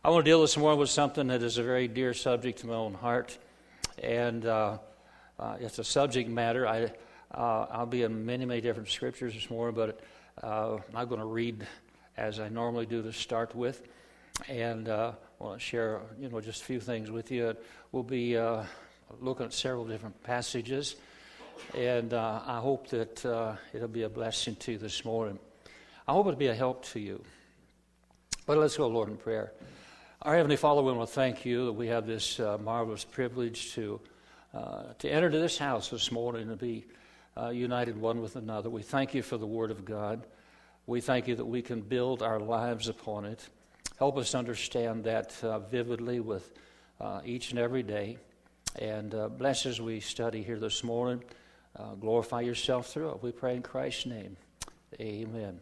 I want to deal this morning with something that is a very dear subject to my own heart, and it's a subject matter. I'll be in many different scriptures this morning, but I'm going to read as I normally do to start with, and I want to share, just a few things with you. We'll be looking at several different passages, and I hope that it'll be a blessing to you this morning. I hope it'll be a help to you. But let's go, Lord, in prayer. Our Heavenly Father, we want to thank you that we have this marvelous privilege to enter to this house this morning and be united one with another. We thank you for the Word of God. We thank you that we can build our lives upon it. Help us understand that vividly with each and every day. And bless as we study here this morning. Glorify yourself through it. We pray in Christ's name. Amen.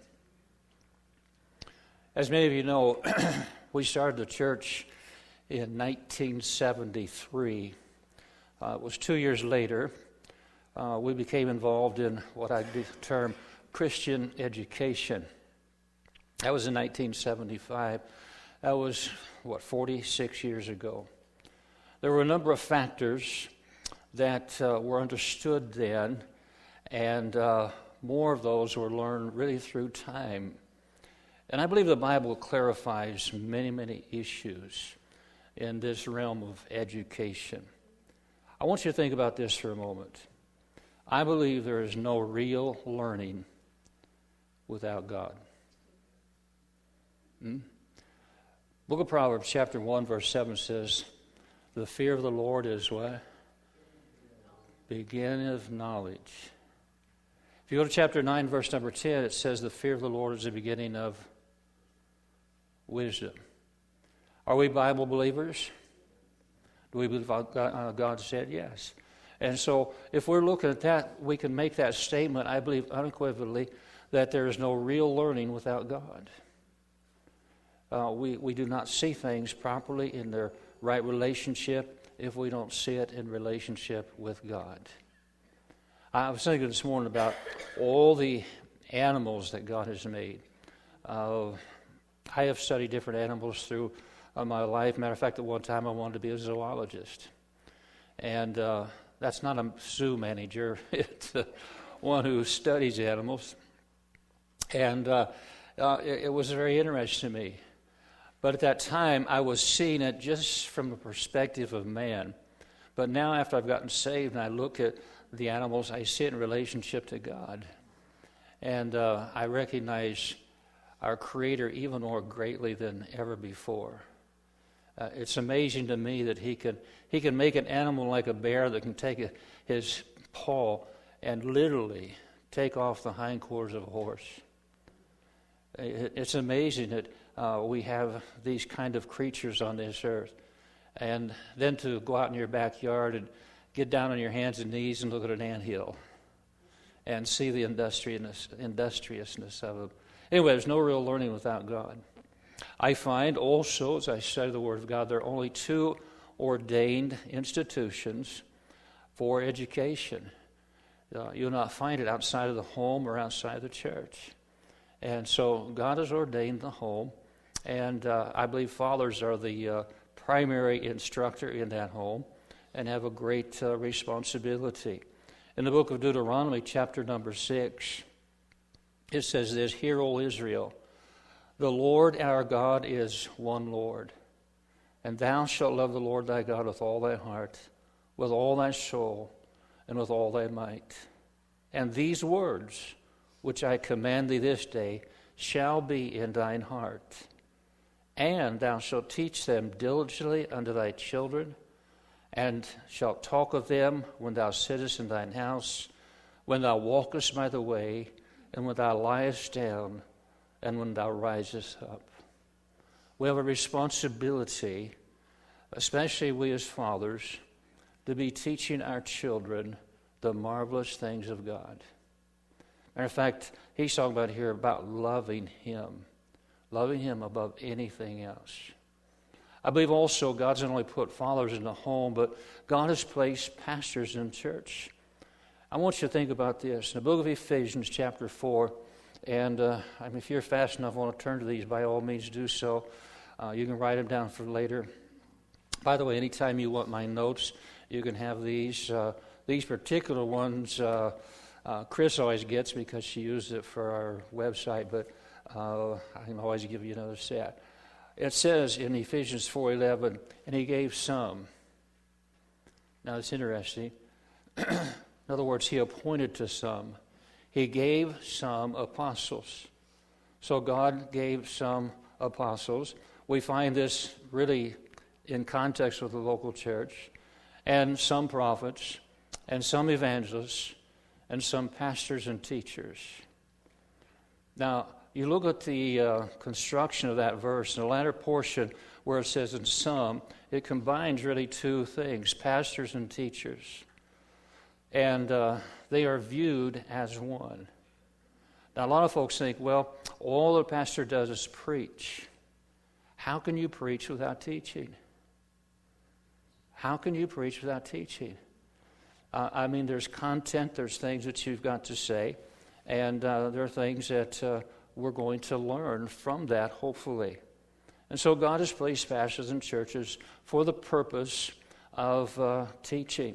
As many of you know, we started the church in 1973. It was 2 years later. We became involved in what I term Christian education. That was in 1975. That was, 46 years ago. There were a number of factors that were understood then, and more of those were learned really through time. And I believe the Bible clarifies many issues in this realm of education. I want you to think about this for a moment. I believe there is no real learning without God. Book of Proverbs, chapter 1, verse 7 says, the fear of the Lord is what? Beginning of knowledge. If you go to chapter 9, verse number 10, it says the fear of the Lord is the beginning of wisdom. Are we Bible believers? Do we believe God said yes? And so if we're looking at that, we can make that statement, I believe unequivocally, that there is no real learning without God. We do not see things properly in their right relationship if we don't see it in relationship with God. I was thinking this morning about all the animals that God has made. I have studied different animals through my life. Matter of fact, at one time I wanted to be a zoologist. And that's not a zoo manager. It's one who studies animals. And it was very interesting to me. But at that time, I was seeing it just from the perspective of man. But now after I've gotten saved and I look at the animals, I see it in relationship to God. And I recognize our Creator even more greatly than ever before. It's amazing to me that He can make an animal like a bear that can take his paw and literally take off the hindquarters of a horse. It's amazing that we have these kind of creatures on this earth. And then to go out in your backyard and get down on your hands and knees and look at an anthill and see the industriousness of them. Anyway, there's no real learning without God. I find also, as I study the Word of God, there are only two ordained institutions for education. You'll not find it outside of the home or outside the church. And so God has ordained the home, and I believe fathers are the primary instructor in that home and have a great responsibility. In the book of Deuteronomy, chapter number 6, it says this, Hear, O Israel, the Lord our God is one Lord, and thou shalt love the Lord thy God with all thy heart, with all thy soul, and with all thy might. And these words which I command thee this day shall be in thine heart, and thou shalt teach them diligently unto thy children, and shalt talk of them when thou sittest in thine house, when thou walkest by the way, and when thou liest down, and when thou risest up. We have a responsibility, especially we as fathers, to be teaching our children the marvelous things of God. Matter of fact, he's talking about here about loving Him above anything else. I believe also God's not only put fathers in the home, but God has placed pastors in church. I want you to think about this. In the book of Ephesians, chapter 4, and if you're fast enough, I want to turn to these, by all means do so. You can write them down for later. By the way, anytime you want my notes, you can have these. These particular ones Chris always gets because she uses it for our website, but I can always give you another set. It says in Ephesians 4:11, and he gave some. Now it's interesting. In other words, he appointed to some. He gave some apostles. So God gave some apostles. We find this really in context with the local church, and some prophets, and some evangelists, and some pastors and teachers. Now, you look at the construction of that verse, in the latter portion where it says in some, it combines really two things, pastors and teachers. And they are viewed as one. Now, a lot of folks think, well, all the pastor does is preach. How can you preach without teaching? How can you preach without teaching? I mean, there's content, there's things that you've got to say, and there are things that we're going to learn from that, hopefully. And so God has placed pastors in churches for the purpose of teaching.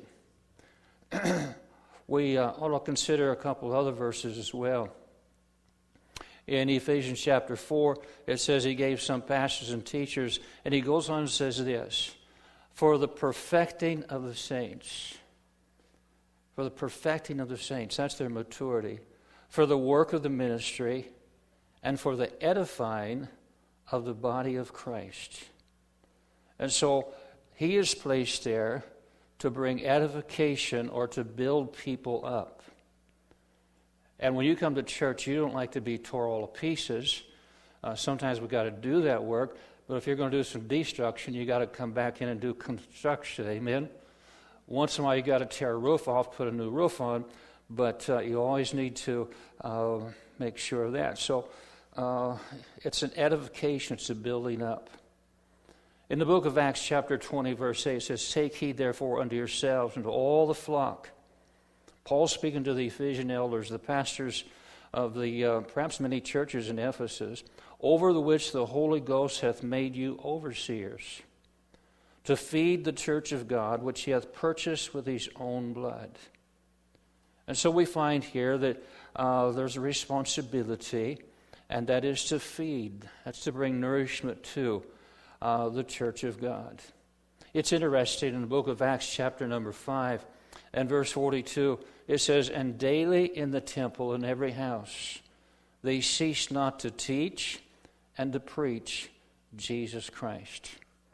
We ought to consider a couple of other verses as well. In Ephesians chapter 4, it says he gave some pastors and teachers, and he goes on and says this, for the perfecting of the saints. For the perfecting of the saints, that's their maturity. For the work of the ministry, and for the edifying of the body of Christ. And so he is placed there to bring edification or to build people up. And when you come to church, you don't like to be tore all to pieces. Sometimes we've got to do that work. But if you're going to do some destruction, you got to come back in and do construction. Amen? Once in a while, you got to tear a roof off, put a new roof on. But you always need to make sure of that. So it's an edification. It's a building up. In the book of Acts chapter 20, verse 8, it says, take heed therefore unto yourselves and to all the flock. Paul speaking to the Ephesian elders, the pastors of the perhaps many churches in Ephesus, over the which the Holy Ghost hath made you overseers, to feed the church of God, which he hath purchased with his own blood. And so we find here that there's a responsibility, and that is to feed. That's to bring nourishment to the church of God. It's interesting, in the book of Acts chapter number 5 and verse 42, it says, and daily in the temple in every house they ceased not to teach and to preach Jesus Christ.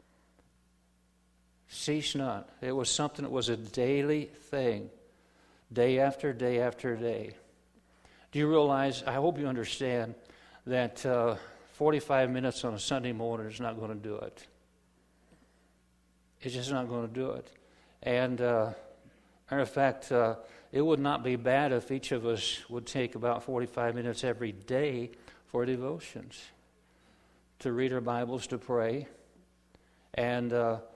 Cease not. It was something that was a daily thing, day after day after day. Do you realize, I hope you understand, that 45 minutes on a Sunday morning is not going to do it. It's just not going to do it. And in fact, it would not be bad if each of us would take about 45 minutes every day for devotions, to read our Bibles, to pray, and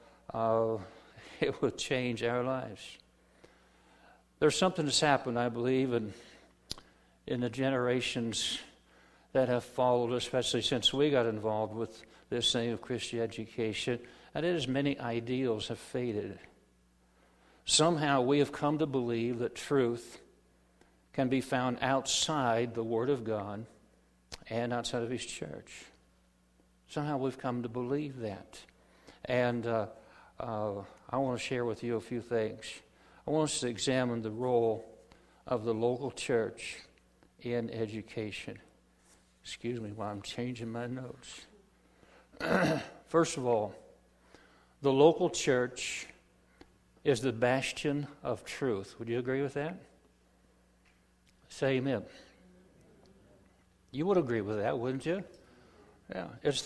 it would change our lives. There's something that's happened, I believe, in the generations that have followed, especially since we got involved with this thing of Christian education, and it is many ideals have faded. Somehow we have come to believe that truth can be found outside the Word of God and outside of His church. Somehow we've come to believe that. And I want to share with you a few things. I want us to examine the role of the local church in education. Excuse me while I'm changing my notes. First of all, the local church is the bastion of truth. Would you agree with that? Say amen. You would agree with that, wouldn't you? Yeah. It's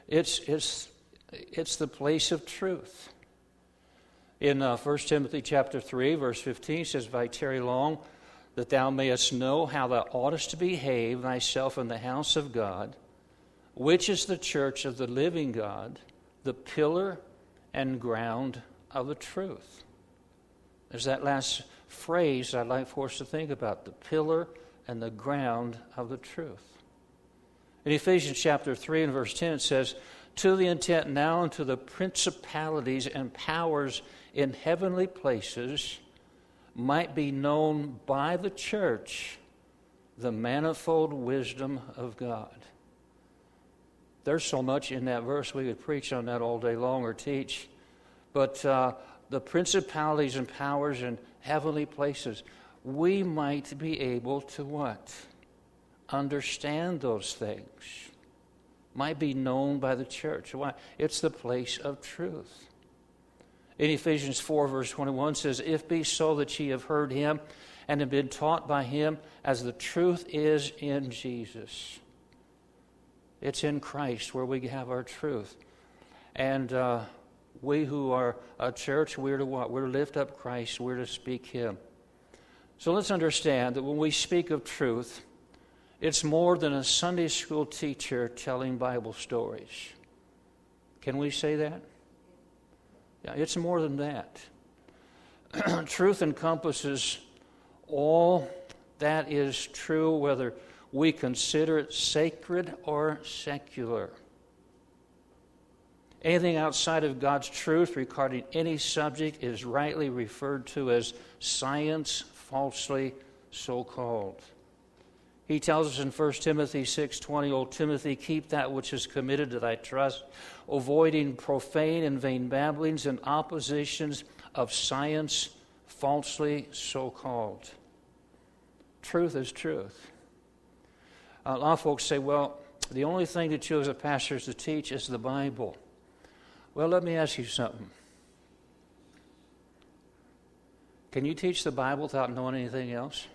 the place of truth. In 1 Timothy chapter 3, verse 15, it says, if I tarry long, that thou mayest know how thou oughtest to behave thyself in the house of God, which is the church of the living God, the pillar and ground of the truth. There's that last phrase I'd like for us to think about, the pillar and the ground of the truth. In Ephesians chapter 3 and verse 10 it says, to the intent now unto the principalities and powers in heavenly places might be known by the church the manifold wisdom of God. There's so much in that verse, we could preach on that all day long or teach. But the principalities and powers in heavenly places, we might be able to what? Understand those things. Might be known by the church. Why? It's the place of truth. In Ephesians 4, verse 21 says, if be so that ye have heard him and have been taught by him as the truth is in Jesus. It's in Christ where we have our truth. And we who are a church, we're to what? We're to lift up Christ. We're to speak him. So let's understand that when we speak of truth, it's more than a Sunday school teacher telling Bible stories. Can we say that? Yeah, it's more than that. Truth encompasses all that is true, whether we consider it sacred or secular. Anything outside of God's truth regarding any subject is rightly referred to as science, falsely so-called. He tells us in 1 Timothy 6:20, O Timothy, keep that which is committed to thy trust, avoiding profane and vain babblings and oppositions of science, falsely so-called. Truth is truth. A lot of folks say, well, the only thing that you as a pastor is to teach is the Bible. Well, let me ask you something. Can you teach the Bible without knowing anything else?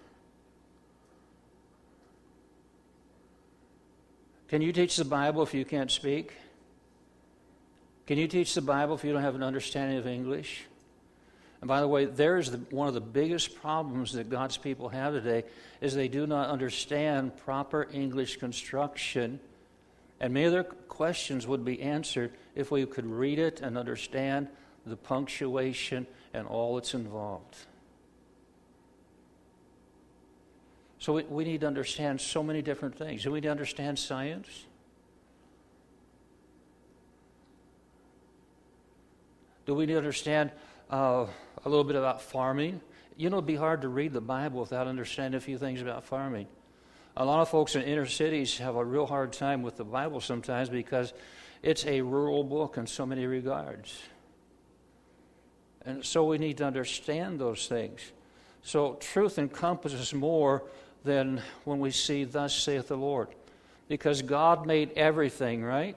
Can you teach the Bible if you can't speak? Can you teach the Bible if you don't have an understanding of English? And by the way, there's one of the biggest problems that God's people have today is they do not understand proper English construction. And many of their questions would be answered if we could read it and understand the punctuation and all that's involved. So we need to understand so many different things. Do we need to understand science? Do we need to understand a little bit about farming? You know, it'd be hard to read the Bible without understanding a few things about farming. A lot of folks in inner cities have a real hard time with the Bible sometimes because it's a rural book in so many regards. And so we need to understand those things. So truth encompasses more than when we see, thus saith the Lord. Because God made everything, right?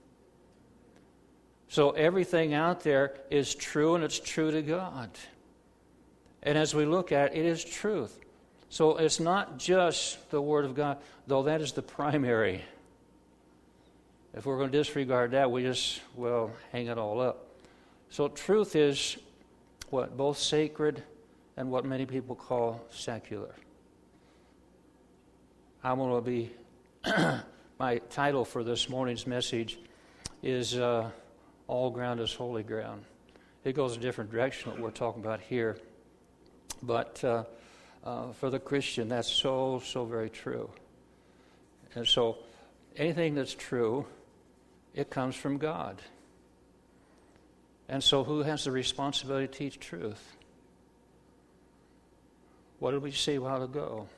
So everything out there is true, and it's true to God. And as we look at it, it is truth. So it's not just the Word of God, though that is the primary. If we're going to disregard that, we just, hang it all up. So truth is what? Both sacred and what many people call secular. I'm going to be, my title for this morning's message is All Ground is Holy Ground. It goes a different direction than what we're talking about here. But for the Christian, that's so very true. And so anything that's true, it comes from God. And so who has the responsibility to teach truth? What did we see a while ago?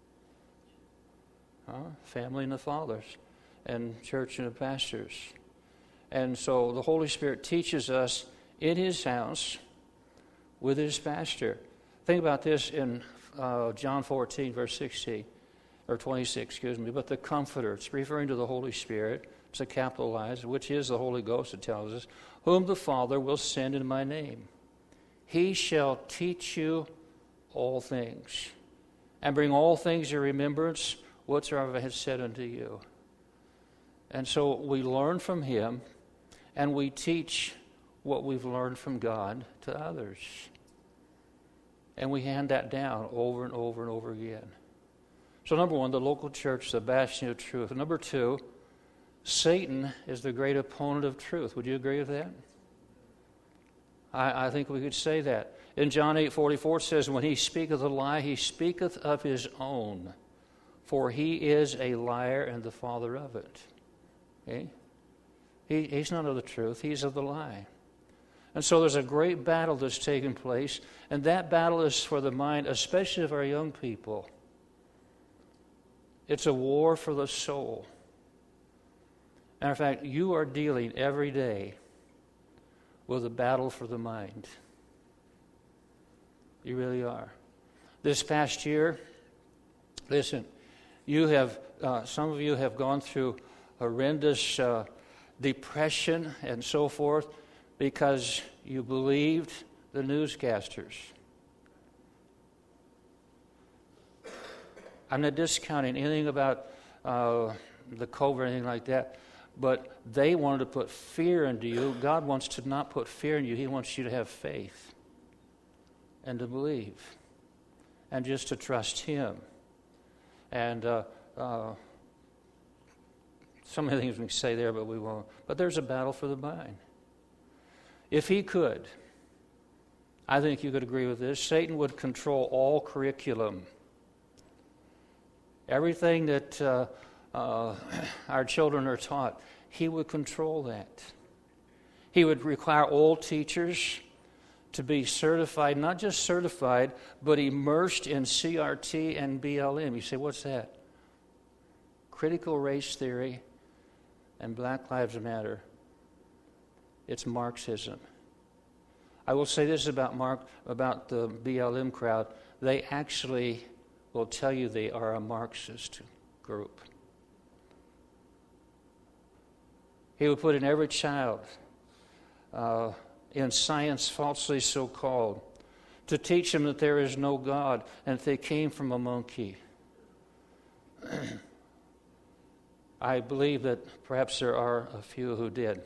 Family and the fathers, and church and the pastors. And so the Holy Spirit teaches us in His house with His pastor. Think about this in John 14, verse 16, or 26, But the Comforter, it's referring to the Holy Spirit, it's a capitalized, which is the Holy Ghost, it tells us, whom the Father will send in my name. He shall teach you all things, and bring all things to remembrance whatsoever I have said unto you. And so we learn from Him, and we teach what we've learned from God to others. And we hand that down over and over and over again. So number one, the local church, the bastion of truth. And number two, Satan is the great opponent of truth. Would you agree with that? I think we could say that. In John 8:44 it says, when he speaketh a lie, he speaketh of his own, for he is a liar and the father of it. Okay? He's not of the truth. He's of the lie. And so there's a great battle that's taking place, and that battle is for the mind, especially of our young people. It's a war for the soul. Matter of fact, you are dealing every day with a battle for the mind. You really are. This past year, listen, you have some of you have gone through horrendous depression and so forth because you believed the newscasters. I'm not discounting anything about the COVID or anything like that, but they wanted to put fear into you. God wants to not put fear in you. He wants you to have faith and to believe and just to trust Him. And so many things we can say there, but we won't. But there's a battle for the mind. If he could, I think you could agree with this, Satan would control all curriculum. Everything that our children are taught, he would control that. He would require all teachers to be certified, not just certified, but immersed in CRT and BLM. You say, what's that? Critical race theory and Black Lives Matter. It's Marxism. I will say this about the BLM crowd. They actually will tell you they are a Marxist group. He would put in every child in science falsely so-called to teach them that there is no God and that they came from a monkey. I believe that perhaps there are a few who did.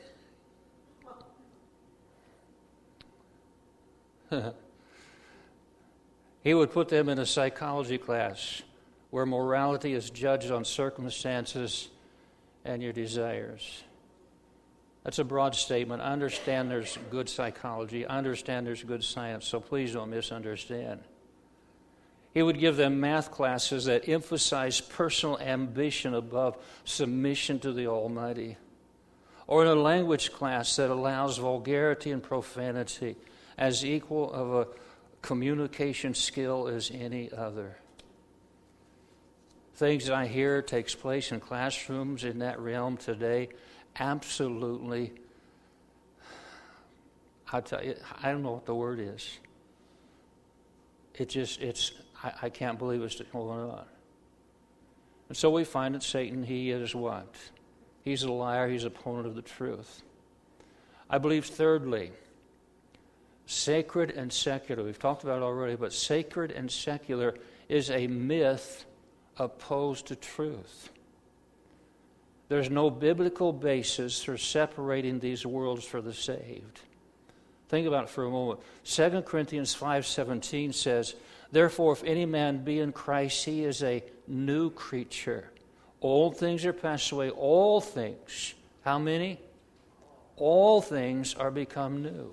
He would put them in a psychology class where morality is judged on circumstances and your desires. That's a broad statement. I understand there's good psychology. I understand there's good science, so please don't misunderstand. He would give them math classes that emphasize personal ambition above submission to the Almighty. Or in a language class that allows vulgarity and profanity as equal of a communication skill as any other. Things that I hear takes place in classrooms in that realm today, absolutely, I'll tell you, I don't know what the word is. I can't believe it's going on. And so we find that Satan, he is what? He's a liar, he's an opponent of the truth. I believe, thirdly, sacred and secular. We've talked about it already, but sacred and secular is a myth opposed to truth. There's no biblical basis for separating these worlds for the saved. Think about it for a moment. 2 Corinthians 5:17 says, "Therefore, if any man be in Christ, he is a new creature. Old things are passed away. All things," how many? All things are become new.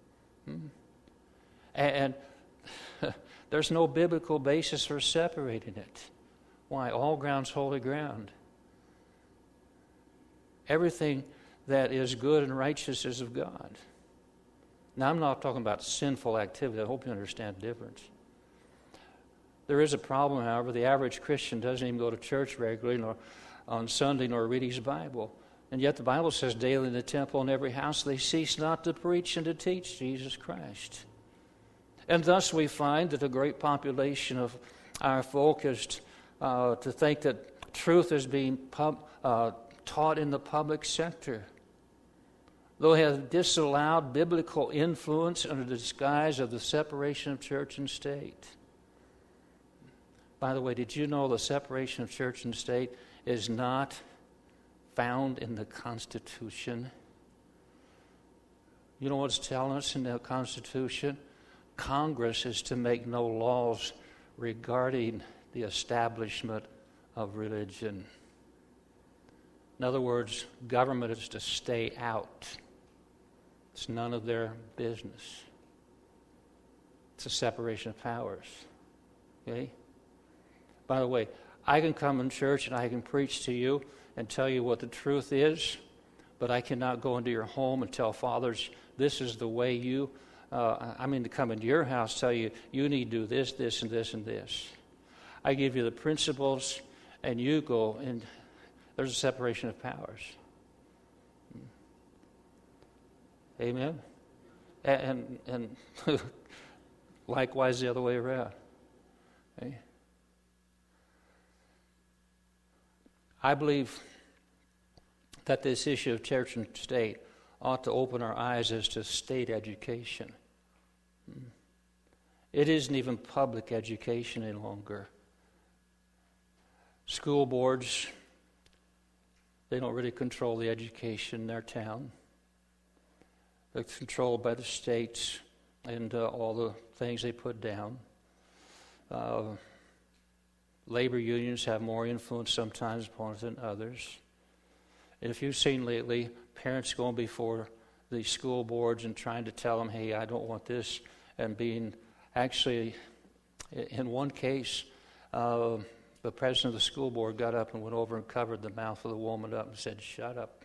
And there's no biblical basis for separating it. Why? All ground's holy ground. Everything that is good and righteous is of God. Now, I'm not talking about sinful activity. I hope you understand the difference. There is a problem, however. The average Christian doesn't even go to church regularly, nor on Sunday, nor read his Bible. And yet the Bible says daily in the temple and every house they cease not to preach and to teach Jesus Christ. And thus we find that a great population of our folk is to think that truth is being taught in the public sector. Though they have disallowed biblical influence under the disguise of the separation of church and state. By the way, did you know the separation of church and state is not found in the Constitution? You know what's telling us in the Constitution? Congress is to make no laws regarding the establishment of religion. In other words, government is to stay out. It's none of their business. It's a separation of powers. Okay? By the way, I can come in church and I can preach to you and tell you what the truth is, But I cannot go into your home and tell fathers, this is the way to come into your house, tell you, you need to do this, this, and this, and this. I give you the principles, and you go, and there's a separation of powers. Amen? And likewise the other way around. Okay? I believe that this issue of church and state ought to open our eyes as to state education. It isn't even public education any longer. School boards, they don't really control the education in their town. They're controlled by the states and all the things they put down. Labor unions have more influence sometimes upon it than others. And if you've seen lately, parents going before the school boards and trying to tell them, hey, I don't want this, and being actually, in one case, the president of the school board got up and went over and covered the mouth of the woman up and said, shut up.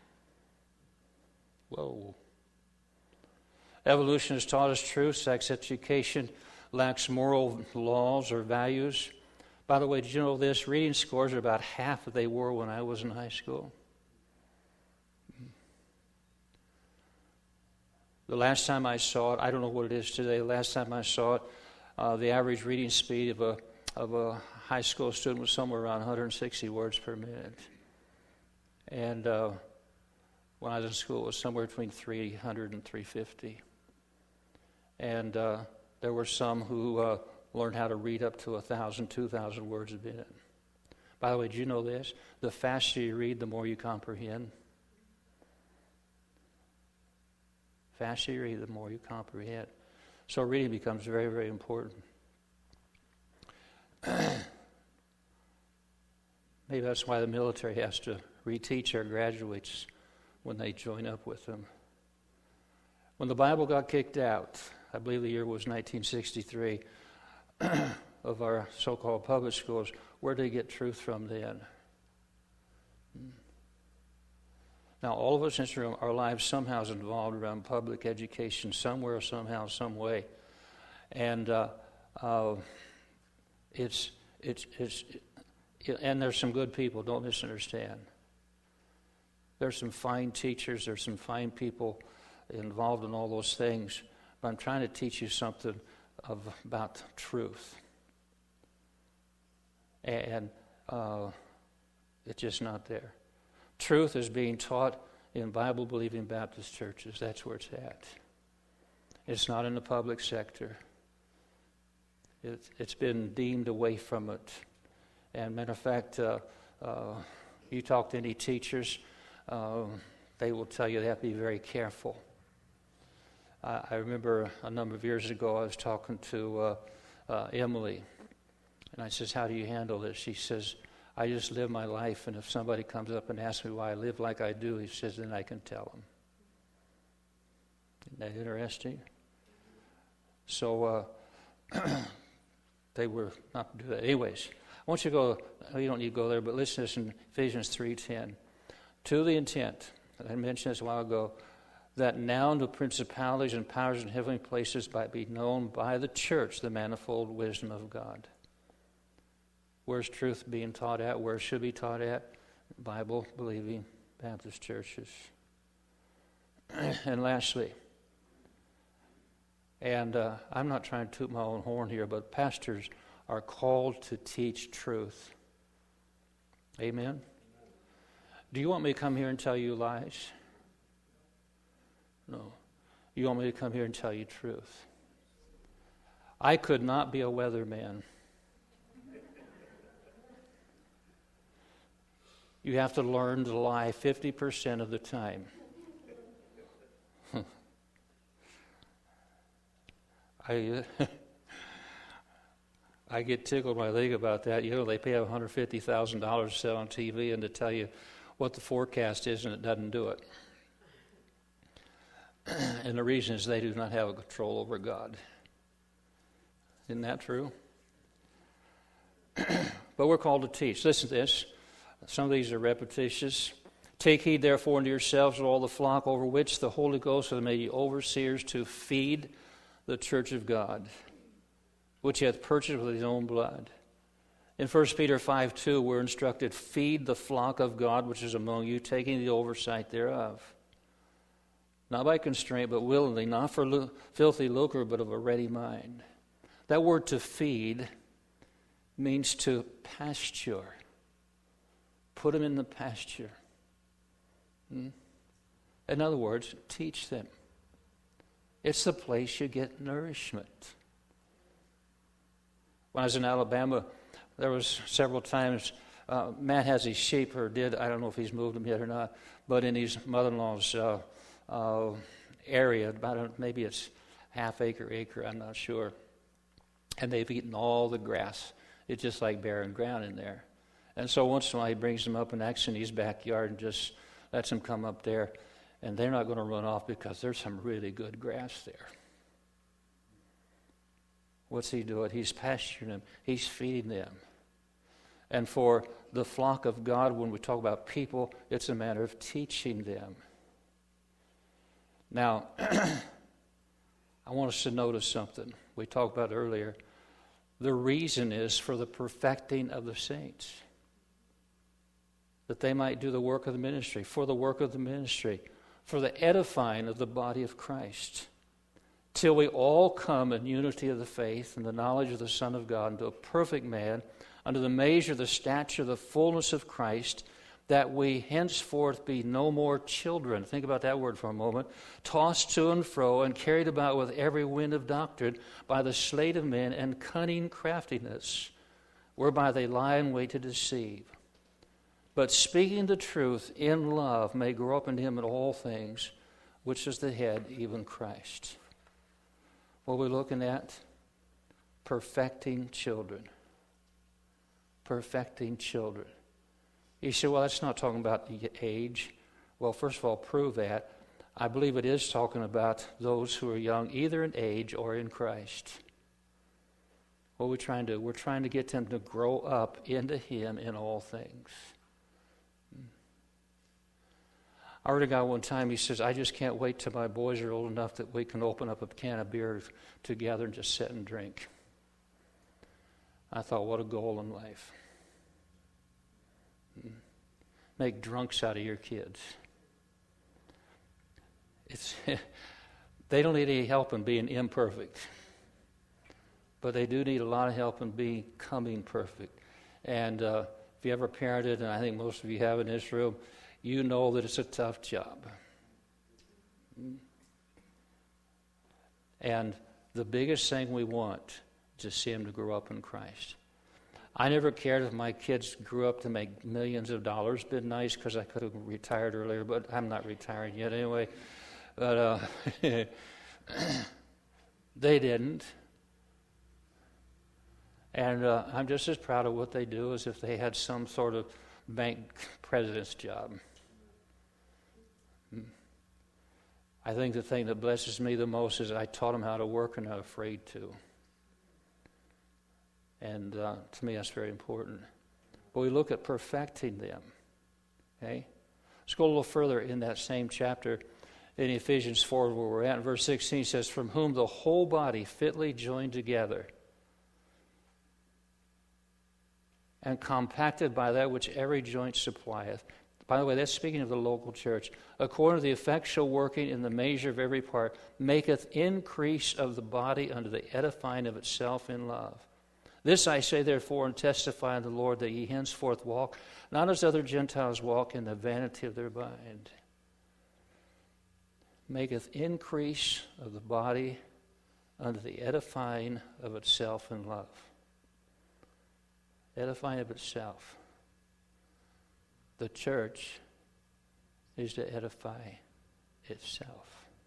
Whoa. Evolution has taught us truth. Sex education lacks moral laws or values. By the way, did you know this? Reading scores are about half what they were when I was in high school. The last time I saw it, I don't know what it is today. The last time I saw it, the average reading speed of a high school student was somewhere around 160 words per minute. And when I was in school, it was somewhere between 300 and 350. And there were some who learned how to read up to 1,000, 2,000 words a minute. By the way, did you know this? The faster you read, the more you comprehend. Faster you read, the more you comprehend. So reading becomes very, very important. Maybe that's why the military has to reteach our graduates when they join up with them. When the Bible got kicked out, I believe the year was 1963, of our so-called public schools, where did they get truth from then? Now, all of us in this room, our lives somehow is involved around public education somewhere, somehow, some way. And and there's some good people, don't misunderstand. There's some fine teachers, there's some fine people involved in all those things. But I'm trying to teach you something about truth. And it's just not there. Truth is being taught in Bible-believing Baptist churches. That's where it's at. It's not in the public sector. It's been deemed away from it. And matter of fact, you talk to any teachers, they will tell you they have to be very careful. I remember a number of years ago I was talking to Emily, and I says, how do you handle this? She says, I just live my life, and if somebody comes up and asks me why I live like I do, he says, then I can tell them. Isn't that interesting? So they were not to do that. Anyways, I want you to go, you don't need to go there, but listen to this in Ephesians 3:10. To the intent, I mentioned this a while ago, that now the principalities and powers in heavenly places might be known by the church, the manifold wisdom of God. Where's truth being taught at? Where it should be taught at? Bible-believing Baptist churches. And lastly, and I'm not trying to toot my own horn here, but pastors are called to teach truth. Amen? Do you want me to come here and tell you lies? No. You want me to come here and tell you truth. I could not be a weatherman. You have to learn to lie 50% of the time. I get tickled when I think about that. You know, they pay $150,000 to sit on TV and to tell you what the forecast is, and it doesn't do it. And the reason is they do not have a control over God. Isn't that true? But we're called to teach. Listen to this. Some of these are repetitious. Take heed therefore unto yourselves and all the flock over which the Holy Ghost hath made you overseers to feed the church of God, which he hath purchased with his own blood. In 1 Peter 5:2, we're instructed, feed the flock of God which is among you, taking the oversight thereof. Not by constraint, but willingly, not for filthy lucre, but of a ready mind. That word to feed means to pasture. Put them in the pasture. In other words, teach them. It's the place you get nourishment. When I was in Alabama, there was several times, Matt has his sheep, or did, I don't know if he's moved them yet or not, but in his mother-in-law's area, maybe it's half acre, I'm not sure. And they've eaten all the grass. It's just like barren ground in there. And so once in a while he brings them up and acts in his backyard and just lets them come up there. And they're not going to run off because there's some really good grass there. What's he doing? He's pasturing them. He's feeding them. And for the flock of God, when we talk about people, it's a matter of teaching them. Now, I want us to notice something. We talked about earlier. The reason is for the perfecting of the saints, that they might do the work of the ministry, for the work of the ministry, for the edifying of the body of Christ, till we all come in unity of the faith and the knowledge of the Son of God, into a perfect man, under the measure, the stature, the fullness of Christ, that we henceforth be no more children. Think about that word for a moment. Tossed to and fro and carried about with every wind of doctrine by the sleight of men and cunning craftiness, whereby they lie in wait to deceive. But speaking the truth in love may grow up in him in all things, which is the head, even Christ. What are we looking at? Perfecting children. Perfecting children. You say, well, that's not talking about the age. Well, first of all, prove that. I believe it is talking about those who are young, either in age or in Christ. What are we trying to do? We're trying to get them to grow up into him in all things. I heard a guy one time, he says, I just can't wait till my boys are old enough that we can open up a can of beer together and just sit and drink. I thought, what a goal in life. Make drunks out of your kids. They don't need any help in being imperfect, but they do need a lot of help in becoming perfect. And if you ever parented, and I think most of you have in this room, you know that it's a tough job. And the biggest thing we want is to see them to grow up in Christ. I never cared if my kids grew up to make millions of dollars. Been nice because I could have retired earlier, but I'm not retiring yet anyway. But they didn't. And I'm just as proud of what they do as if they had some sort of bank president's job. I think the thing that blesses me the most is I taught them how to work and not afraid to. And to me, that's very important. But we look at perfecting them. Okay? Let's go a little further in that same chapter in Ephesians 4 where we're at. Verse 16 says, from whom the whole body fitly joined together and compacted by that which every joint supplieth. By the way, that's speaking of the local church. According to the effectual working in the measure of every part, maketh increase of the body unto the edifying of itself in love. This I say therefore and testify in the Lord, that ye henceforth walk, not as other Gentiles walk, in the vanity of their mind. Maketh increase of the body unto the edifying of itself in love. Edifying of itself. The church is to edify itself.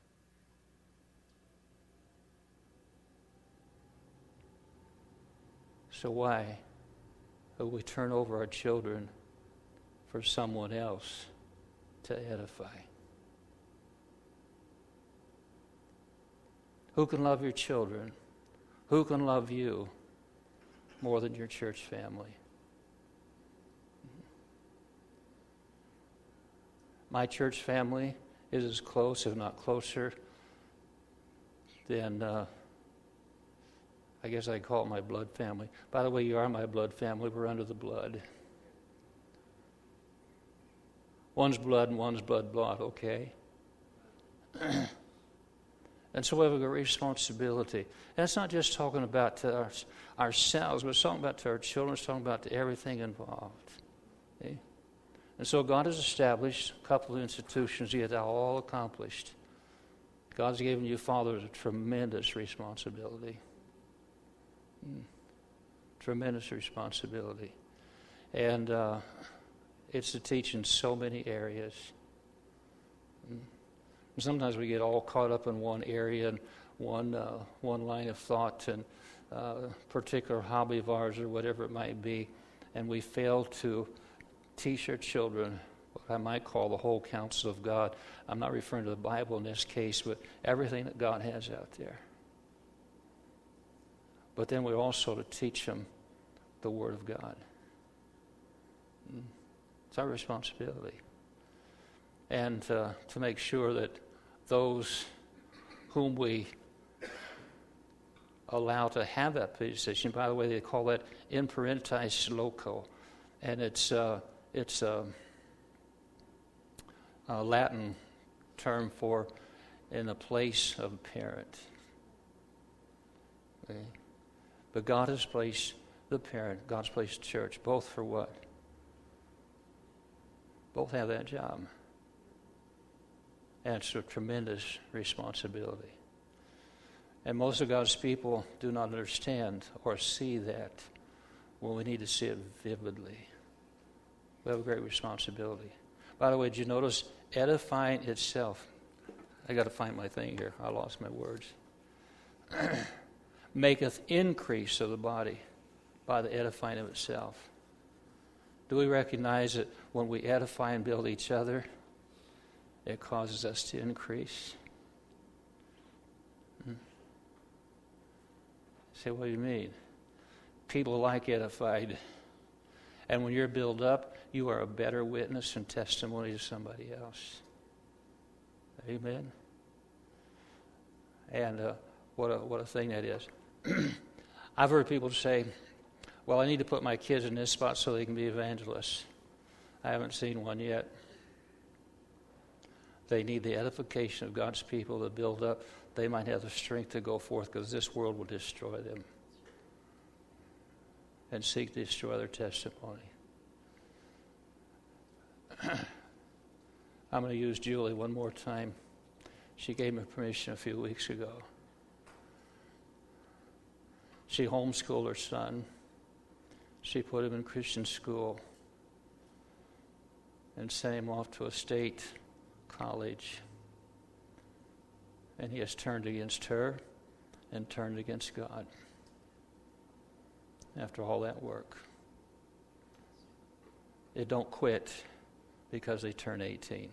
So why would we turn over our children for someone else to edify? Who can love your children? Who can love you more than your church family? My church family is as close, if not closer, than I guess I'd call it my blood family. By the way, you are my blood family. We're under the blood. One's blood and one's blood bought, okay? And so we have a responsibility. And it's not just talking about ourselves, but it's talking about to our children, it's talking about to everything involved. Okay? And so God has established a couple of institutions, yet all accomplished. God's given you fathers a tremendous responsibility. Tremendous responsibility. And it's to teach in so many areas. Sometimes we get all caught up in one area and one line of thought and particular hobby of ours or whatever it might be, and we fail to teach our children what I might call the whole counsel of God. I'm not referring to the Bible in this case, but everything that God has out there. But then we're also to teach them the Word of God. It's our responsibility. And to make sure that those whom we allow to have that position, by the way, they call that in parentis loco, and it's a Latin term for in the place of a parent. Okay? But God has placed the parent, God's placed the church, both for what? Both have that job. And it's a tremendous responsibility. And most of God's people do not understand or see that. Well, we need to see it vividly. We have a great responsibility. By the way, did you notice edifying itself? I got to find my thing here. I lost my words. Maketh increase of the body by the edifying of itself. Do we recognize that when we edify and build each other, it causes us to increase? Say, what do you mean? People like edified. And when you're built up, you are a better witness and testimony to somebody else. Amen? And what a thing that is. I've heard people say, well, I need to put my kids in this spot so they can be evangelists. I haven't seen one yet. They need the edification of God's people to build up. They might have the strength to go forth because this world will destroy them and seek to destroy their testimony. I'm going to use Julie one more time. She gave me permission a few weeks ago. She homeschooled her son. She put him in Christian school and sent him off to a state college. And he has turned against her and turned against God after all that work. They don't quit because they turn 18.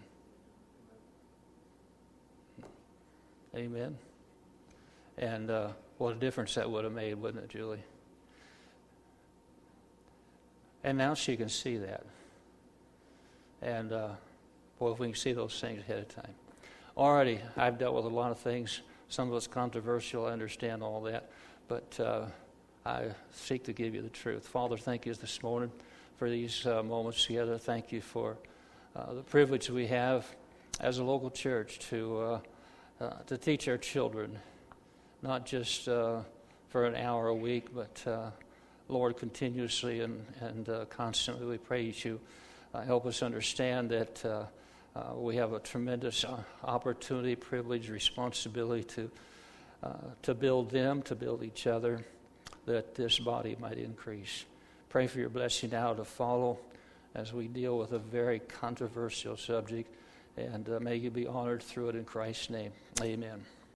Amen? And what a difference that would have made, wouldn't it, Julie? And now she can see that. And, boy, if we can see those things ahead of time. Already, I've dealt with a lot of things. Some of it's controversial. I understand all that. But I seek to give you the truth. Father, thank you this morning for these moments together. Thank you for the privilege we have as a local church to teach our children, not just for an hour a week, but, Lord, continuously and constantly. We pray that you help us understand that we have a tremendous opportunity, privilege, responsibility to build them, to build each other, that this body might increase. Pray for your blessing now to follow as we deal with a very controversial subject, and may you be honored through it in Christ's name. Amen.